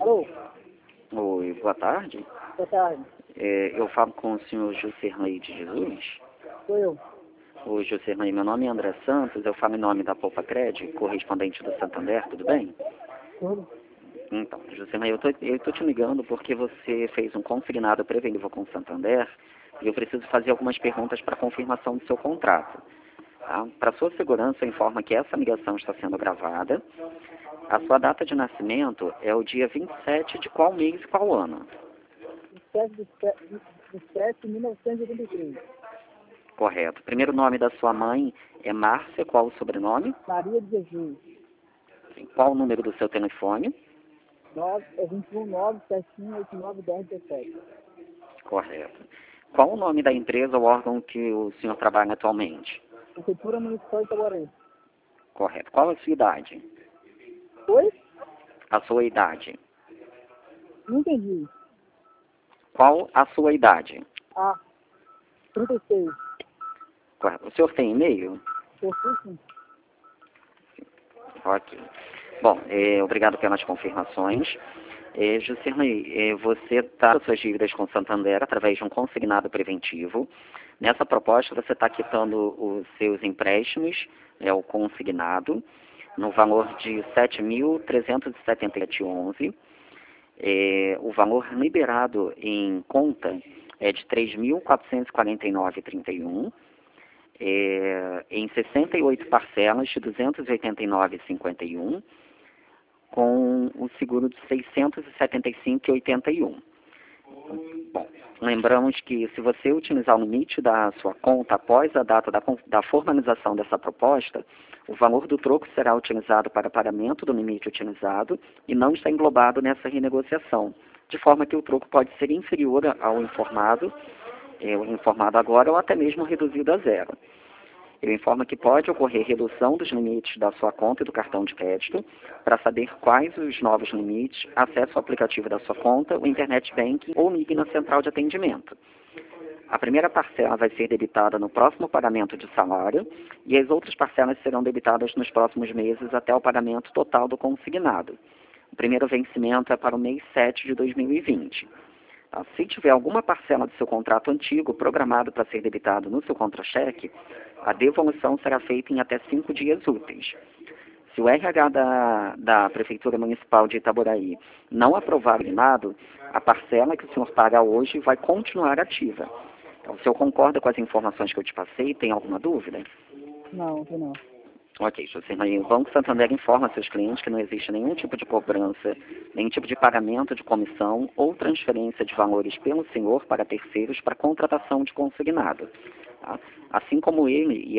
Alô? Oi, boa tarde. Boa tarde. Eu falo com o senhor Juscelino de Jesus. Sou eu. Oi, Juscelino, meu nome é André Santos, eu falo em nome da Poupa Cred, correspondente do Santander, tudo bem? Tudo? Então, Juscelino, eu tô te ligando porque você fez um consignado preventivo com o Santander e eu preciso fazer algumas perguntas para confirmação do seu contrato. Tá? Para sua segurança, eu informo que essa ligação está sendo gravada. A sua data de nascimento é o dia 27 de qual mês e qual ano? 27 de 1983. Correto. Primeiro nome da sua mãe é Márcia, qual o sobrenome? Maria de Jesus. Qual o número do seu telefone? 21 97189 1017. Correto. Qual o nome da empresa ou órgão que o senhor trabalha atualmente? Prefeitura Municipal de Itaguaré. Correto. Qual a sua idade? Oi? A sua idade. Não entendi. Qual a sua idade? 36. Correto. O senhor tem e-mail? Sim. Ok. Bom, obrigado pelas confirmações. Juscelino, você está com suas dívidas com o Santander através de um consignado preventivo. Nessa proposta, você está quitando os seus empréstimos, o consignado, no valor de R$ 7.377,11. O valor liberado em conta é de R$ 3.449,31. Em 68 parcelas de R$ 289,51, com o seguro de R$ 675,81. Bom, lembramos que se você utilizar o limite da sua conta após a data da formalização dessa proposta, o valor do troco será utilizado para pagamento do limite utilizado e não está englobado nessa renegociação, de forma que o troco pode ser inferior ao informado, o informado agora, ou até mesmo reduzido a zero. Eu informo que pode ocorrer redução dos limites da sua conta e do cartão de crédito. Para saber quais os novos limites, acesse o aplicativo da sua conta, o Internet Banking ou ligue na central de atendimento. A primeira parcela vai ser debitada no próximo pagamento de salário e as outras parcelas serão debitadas nos próximos meses até o pagamento total do consignado. O primeiro vencimento é para o mês 7 de 2020. Se tiver alguma parcela do seu contrato antigo programado para ser debitado no seu contra-cheque, a devolução será feita em até 5 dias úteis. Se o RH da Prefeitura Municipal de Itaboraí não aprovar o combinado, a parcela que o senhor paga hoje vai continuar ativa. Então, o senhor concorda com as informações que eu te passei? Tem alguma dúvida? Não. Ok, Juscelino. O Banco Santander informa seus clientes que não existe nenhum tipo de cobrança, nenhum tipo de pagamento de comissão ou transferência de valores pelo senhor para terceiros para contratação de consignado. Tá? Assim como ele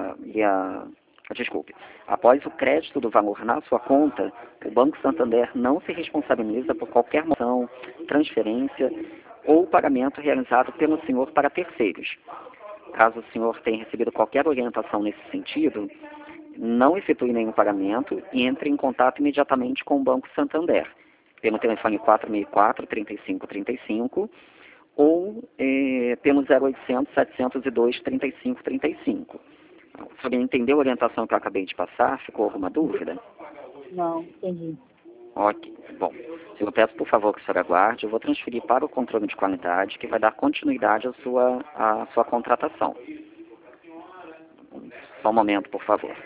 após o crédito do valor na sua conta, o Banco Santander não se responsabiliza por qualquer moção, transferência ou pagamento realizado pelo senhor para terceiros. Caso o senhor tenha recebido qualquer orientação nesse sentido, não efetue nenhum pagamento e entre em contato imediatamente com o Banco Santander, pelo telefone 464-3535 ou pelo 0800 702 3535. O senhor entendeu a orientação que eu acabei de passar? Ficou alguma dúvida? Não, entendi. Ok, bom. Eu peço, por favor, que o senhor aguarde. Eu vou transferir para o controle de qualidade, que vai dar continuidade à sua contratação. Só um momento, por favor.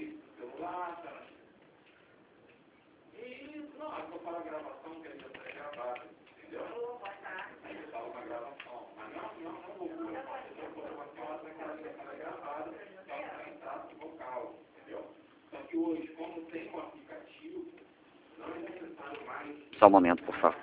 Só um momento, por favor.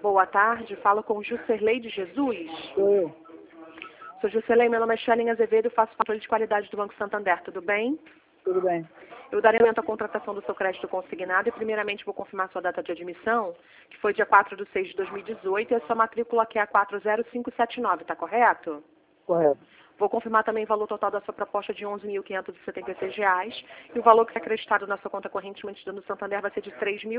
Boa tarde, falo com Juscelei de Jesus. Sou eu. Sou Juscelei, meu nome é Shelling Azevedo, faço controle de qualidade do Banco Santander, tudo bem? Tudo bem. Eu darei aumento à contratação do seu crédito consignado e primeiramente vou confirmar sua data de admissão, que foi dia 4/6/2018, e a sua matrícula que é a 40579, está correto? Correto. Vou confirmar também o valor total da sua proposta de R$ 11.576 e o valor que é acreditado na sua conta corrente mantida no Santander vai ser de R$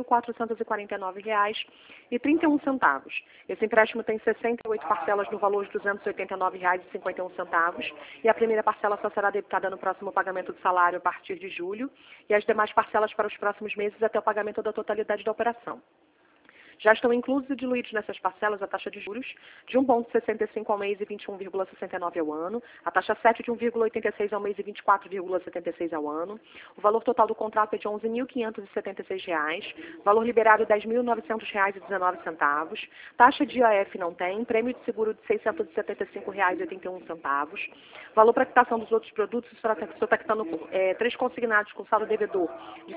3.449,31. Esse empréstimo tem 68 parcelas no valor de R$ 289,51 e a primeira parcela só será debitada no próximo pagamento do salário a partir de julho e as demais parcelas para os próximos meses até o pagamento da totalidade da operação. Já estão inclusos e diluídos nessas parcelas a taxa de juros de 1,65 ao mês e 21,69 ao ano, a taxa 7 de 1,86 ao mês e 24,76 ao ano. O valor total do contrato é de R$ 11.576, valor liberado R$ 10.900,19, taxa de IOF não tem, prêmio de seguro de R$ 675,81, valor para quitação dos outros produtos, o senhor está quitando 3 consignados com saldo devedor de R$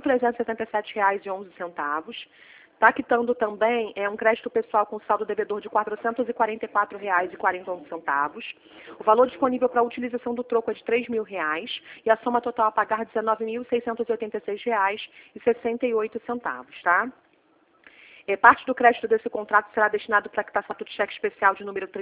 7.377,11. Está quitando também um crédito pessoal com saldo devedor de R$ 444,41. O valor disponível para a utilização do troco é de R$ 3.000 e a soma total a pagar R$ 19.686,68, tá? Parte do crédito desse contrato será destinado para a quitação do cheque especial de número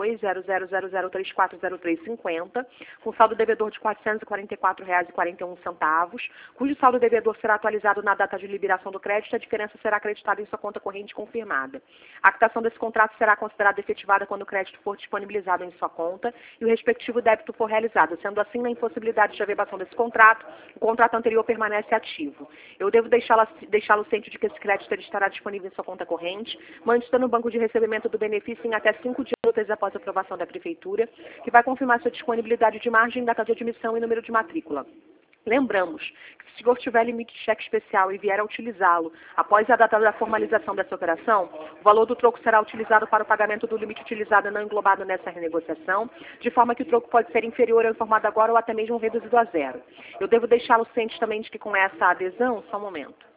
32.0000340350, com saldo devedor de R$ 444,41, cujo saldo devedor será atualizado na data de liberação do crédito e a diferença será acreditada em sua conta corrente confirmada. A quitação desse contrato será considerada efetivada quando o crédito for disponibilizado em sua conta e o respectivo débito for realizado. Sendo assim, na impossibilidade de averbação desse contrato, o contrato anterior permanece ativo. Eu devo deixá-lo ciente de que esse crédito ele estará disponível em sua conta corrente, mantida no banco de recebimento do benefício em até 5 dias úteis após a aprovação da Prefeitura, que vai confirmar sua disponibilidade de margem, data de admissão e número de matrícula. Lembramos que se o senhor tiver limite de cheque especial e vier a utilizá-lo após a data da formalização dessa operação, o valor do troco será utilizado para o pagamento do limite utilizado não englobado nessa renegociação, de forma que o troco pode ser inferior ao informado agora ou até mesmo reduzido a zero. Eu devo deixá-lo ciente também de que com essa adesão, só um momento.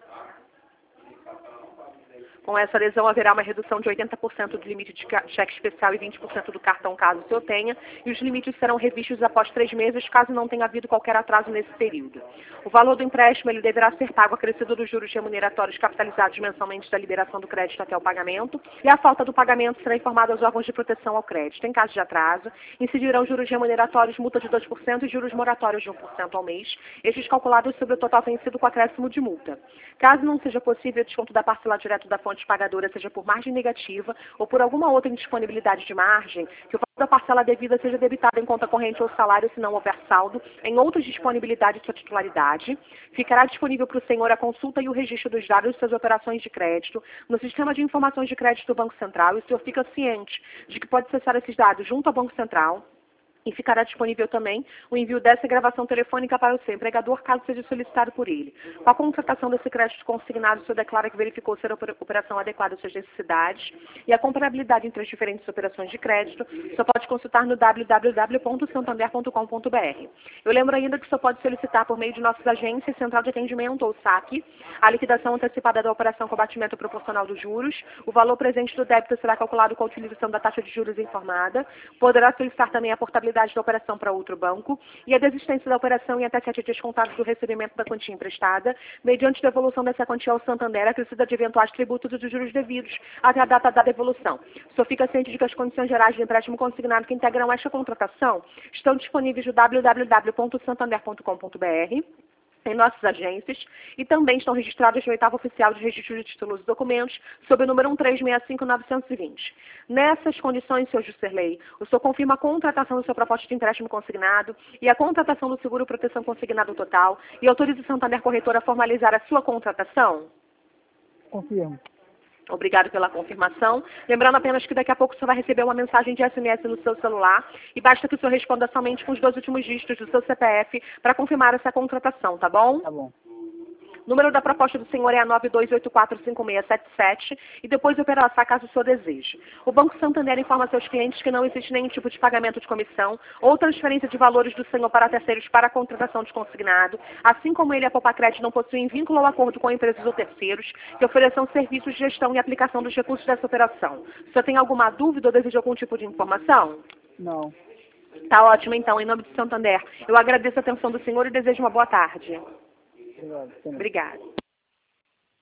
Com essa adesão, haverá uma redução de 80% do limite de cheque especial e 20% do cartão, caso o senhor tenha, e os limites serão revistos após 3 meses, caso não tenha havido qualquer atraso nesse período. O valor do empréstimo ele deverá ser pago acrescido dos juros remuneratórios capitalizados mensalmente da liberação do crédito até o pagamento, e a falta do pagamento será informada aos órgãos de proteção ao crédito. Em caso de atraso, incidirão juros remuneratórios, multa de 2% e juros moratórios de 1% ao mês, estes calculados sobre o total vencido com acréscimo de multa. Caso não seja possível o desconto da parcela direto da fonte pagadora, seja por margem negativa ou por alguma outra indisponibilidade de margem, que o valor da parcela devida seja debitado em conta corrente ou salário, se não houver saldo, em outras disponibilidades de sua titularidade, ficará disponível para o senhor a consulta e o registro dos dados de suas operações de crédito no Sistema de Informações de Crédito do Banco Central, e o senhor fica ciente de que pode acessar esses dados junto ao Banco Central. E ficará disponível também o envio dessa gravação telefônica para o seu empregador, caso seja solicitado por ele. Com a contratação desse crédito consignado, o senhor declara que verificou ser a operação adequada às suas necessidades e a comparabilidade entre as diferentes operações de crédito. O senhor pode consultar no www.santander.com.br. Eu lembro ainda que o senhor pode solicitar por meio de nossas agências, Central de Atendimento ou SAC, a liquidação antecipada da operação com abatimento proporcional dos juros. O valor presente do débito será calculado com a utilização da taxa de juros informada. Poderá solicitar também a portabilidade da operação para outro banco e a desistência da operação em até 7 dias contados do recebimento da quantia emprestada, mediante devolução dessa quantia ao Santander, acrescida de eventuais tributos e de juros devidos até a data da devolução. O senhor fica ciente de que as condições gerais de empréstimo consignado que integram esta contratação estão disponíveis no www.santander.com.br, em nossas agências, e também estão registradas no 8º Oficial de Registro de Títulos e Documentos, sob o número 1365920. Nessas condições, senhor Juscelei, o senhor confirma a contratação do seu proposta de empréstimo consignado e a contratação do seguro proteção consignado total e autoriza o Santander Corretora a formalizar a sua contratação? Confirmo. Obrigado pela confirmação. Lembrando apenas que daqui a pouco o senhor vai receber uma mensagem de SMS no seu celular e basta que o senhor responda somente com os 2 últimos dígitos do seu CPF para confirmar essa contratação, tá bom? Tá bom. O número da proposta do senhor é a 92845677 e depois eu operará caso o senhor deseje. O Banco Santander informa seus clientes que não existe nenhum tipo de pagamento de comissão ou transferência de valores do senhor para terceiros para a contratação de consignado, assim como ele e a Popacred não possuem vínculo ou acordo com empresas ou terceiros que ofereçam serviços de gestão e aplicação dos recursos dessa operação. O senhor tem alguma dúvida ou deseja algum tipo de informação? Não. Tá ótimo, então. Em nome do Santander, eu agradeço a atenção do senhor e desejo uma boa tarde. Obrigado. Obrigada.